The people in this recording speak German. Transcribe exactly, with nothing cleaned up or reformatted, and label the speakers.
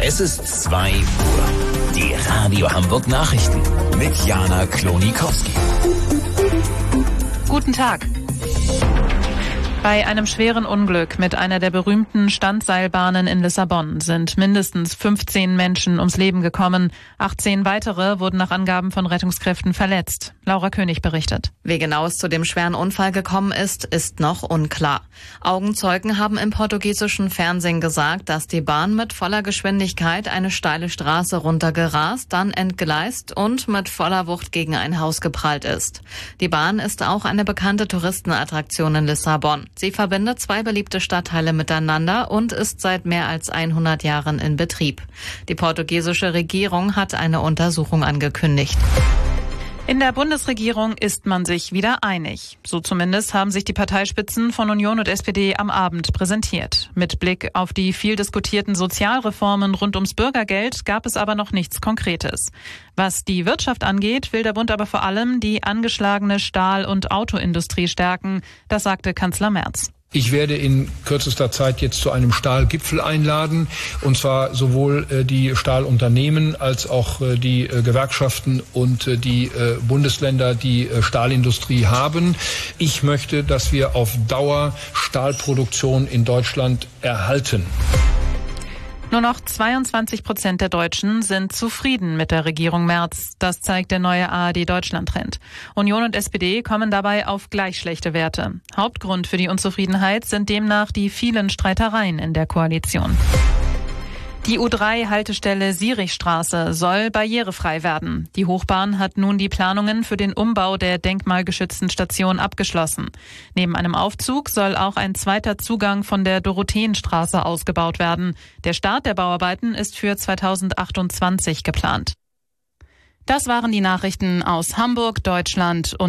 Speaker 1: Es ist zwei Uhr. Die Radio Hamburg Nachrichten mit Jana Klonikowski.
Speaker 2: Guten Tag. Bei einem schweren Unglück mit einer der berühmten Standseilbahnen in Lissabon sind mindestens fünfzehn Menschen ums Leben gekommen. achtzehn weitere wurden nach Angaben von Rettungskräften verletzt. Laura König berichtet.
Speaker 3: Wie genau es zu dem schweren Unfall gekommen ist, ist noch unklar. Augenzeugen haben im portugiesischen Fernsehen gesagt, dass die Bahn mit voller Geschwindigkeit eine steile Straße runtergerast, dann entgleist und mit voller Wucht gegen ein Haus geprallt ist. Die Bahn ist auch eine bekannte Touristenattraktion in Lissabon. Sie verbindet zwei beliebte Stadtteile miteinander und ist seit mehr als hundert Jahren in Betrieb. Die portugiesische Regierung hat eine Untersuchung angekündigt.
Speaker 2: In der Bundesregierung ist man sich wieder einig. So zumindest haben sich die Parteispitzen von Union und S P D am Abend präsentiert. Mit Blick auf die viel diskutierten Sozialreformen rund ums Bürgergeld gab es aber noch nichts Konkretes. Was die Wirtschaft angeht, will der Bund aber vor allem die angeschlagene Stahl- und Autoindustrie stärken. Das sagte Kanzler Merz.
Speaker 4: Ich werde in kürzester Zeit jetzt zu einem Stahlgipfel einladen, und zwar sowohl äh, die Stahlunternehmen als auch äh, die äh, Gewerkschaften und äh, die äh, Bundesländer, die äh, Stahlindustrie haben. Ich möchte, dass wir auf Dauer Stahlproduktion in Deutschland erhalten.
Speaker 2: Nur noch zweiundzwanzig Prozent der Deutschen sind zufrieden mit der Regierung Merz. Das zeigt der neue A R D-Deutschland-Trend. Union und S P D kommen dabei auf gleich schlechte Werte. Hauptgrund für die Unzufriedenheit sind demnach die vielen Streitereien in der Koalition. Die U drei Haltestelle Sierichstraße soll barrierefrei werden. Die Hochbahn hat nun die Planungen für den Umbau der denkmalgeschützten Station abgeschlossen. Neben einem Aufzug soll auch ein zweiter Zugang von der Dorotheenstraße ausgebaut werden. Der Start der Bauarbeiten ist für zweitausendachtundzwanzig geplant. Das waren die Nachrichten aus Hamburg, Deutschland und